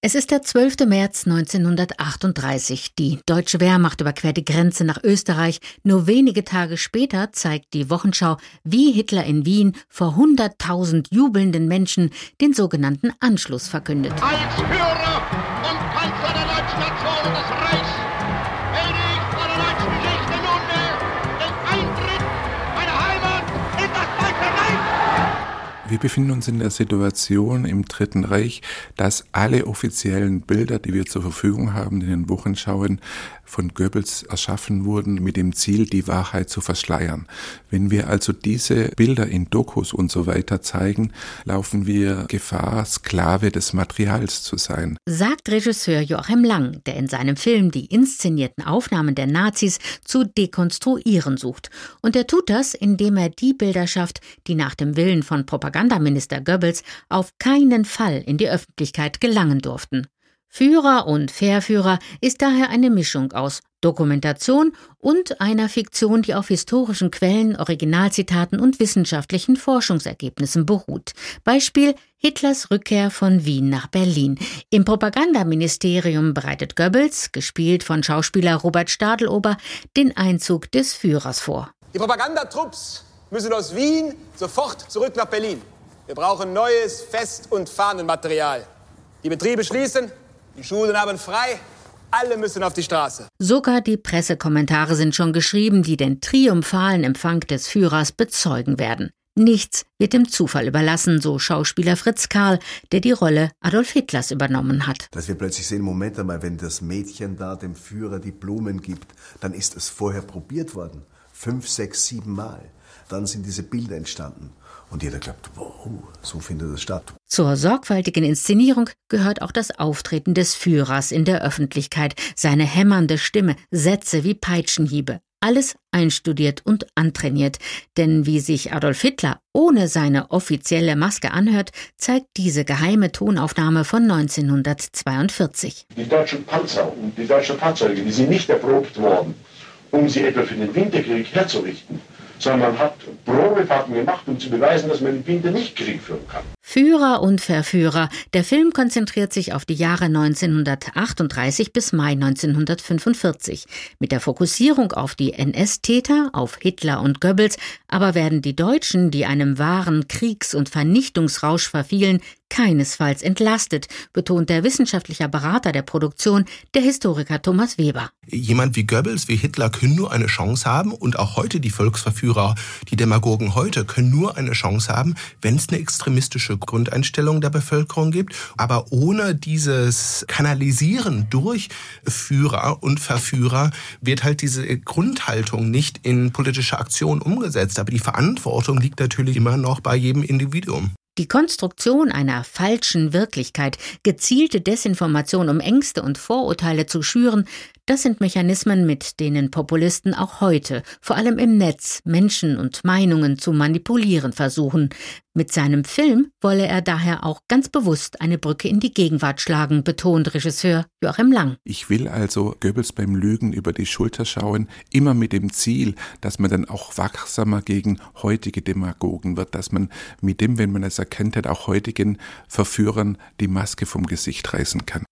Es ist der 12. März 1938. Die deutsche Wehrmacht überquert die Grenze nach Österreich. Nur wenige Tage später zeigt die Wochenschau, wie Hitler in Wien vor 100.000 jubelnden Menschen den sogenannten Anschluss verkündet. Als Führer und Kanzler der deutschen Nation und des Reichs werde ich vor der deutschen Geschichte nunmehr den Eintritt meiner Heimat in das Deutsche Reich. Wir befinden uns in der Situation im Dritten Reich, dass alle offiziellen Bilder, die wir zur Verfügung haben, in den Wochenschauen von Goebbels erschaffen wurden, mit dem Ziel, die Wahrheit zu verschleiern. Wenn wir also diese Bilder in Dokus und so weiter zeigen, laufen wir Gefahr, Sklave des Materials zu sein. Sagt Regisseur Joachim Lang, der in seinem Film die inszenierten Aufnahmen der Nazis zu dekonstruieren sucht. Und er tut das, indem er die Bilder schafft, die nach dem Willen von Propagandaminister Goebbels auf keinen Fall in die Öffentlichkeit gelangen durften. Führer und Verführer ist daher eine Mischung aus Dokumentation und einer Fiktion, die auf historischen Quellen, Originalzitaten und wissenschaftlichen Forschungsergebnissen beruht. Beispiel: Hitlers Rückkehr von Wien nach Berlin. Im Propagandaministerium bereitet Goebbels, gespielt von Schauspieler Robert Stadelober, den Einzug des Führers vor. Die Propagandatrupps müssen aus Wien sofort zurück nach Berlin. Wir brauchen neues Fest- und Fahnenmaterial. Die Betriebe schließen, die Schulen haben frei, alle müssen auf die Straße. Sogar die Pressekommentare sind schon geschrieben, die den triumphalen Empfang des Führers bezeugen werden. Nichts wird dem Zufall überlassen, so Schauspieler Fritz Karl, der die Rolle Adolf Hitlers übernommen hat. Dass wir plötzlich sehen, Moment einmal, wenn das Mädchen da dem Führer die Blumen gibt, dann ist es vorher probiert worden. 5, 6, 7 Mal. Dann sind diese Bilder entstanden. Und jeder glaubt, wow, so findet es statt. Zur sorgfältigen Inszenierung gehört auch das Auftreten des Führers in der Öffentlichkeit, seine hämmernde Stimme, Sätze wie Peitschenhiebe. Alles einstudiert und antrainiert. Denn wie sich Adolf Hitler ohne seine offizielle Maske anhört, zeigt diese geheime Tonaufnahme von 1942. Die deutschen Panzer und die deutschen Fahrzeuge, die sind nicht erprobt worden, um sie etwa für den Winterkrieg herzurichten, sondern man hat Probefahrten gemacht, um zu beweisen, dass man im Winter nicht Krieg führen kann. Führer und Verführer. Der Film konzentriert sich auf die Jahre 1938 bis Mai 1945. Mit der Fokussierung auf die NS-Täter, auf Hitler und Goebbels, aber werden die Deutschen, die einem wahren Kriegs- und Vernichtungsrausch verfielen, keinesfalls entlastet, betont der wissenschaftliche Berater der Produktion, der Historiker Thomas Weber. Jemand wie Goebbels, wie Hitler können nur eine Chance haben, und auch heute die Volksverführer, die Demagogen heute können nur eine Chance haben, wenn es eine extremistische Grundeinstellung der Bevölkerung gibt. Aber ohne dieses Kanalisieren durch Führer und Verführer wird halt diese Grundhaltung nicht in politische Aktion umgesetzt. Aber die Verantwortung liegt natürlich immer noch bei jedem Individuum. Die Konstruktion einer falschen Wirklichkeit, gezielte Desinformation, um Ängste und Vorurteile zu schüren, das sind Mechanismen, mit denen Populisten auch heute, vor allem im Netz, Menschen und Meinungen zu manipulieren versuchen. Mit seinem Film wolle er daher auch ganz bewusst eine Brücke in die Gegenwart schlagen, betont Regisseur Joachim Lang. Ich will also Goebbels beim Lügen über die Schulter schauen, immer mit dem Ziel, dass man dann auch wachsamer gegen heutige Demagogen wird, dass man mit dem, wenn man es erkennt, auch heutigen Verführern die Maske vom Gesicht reißen kann.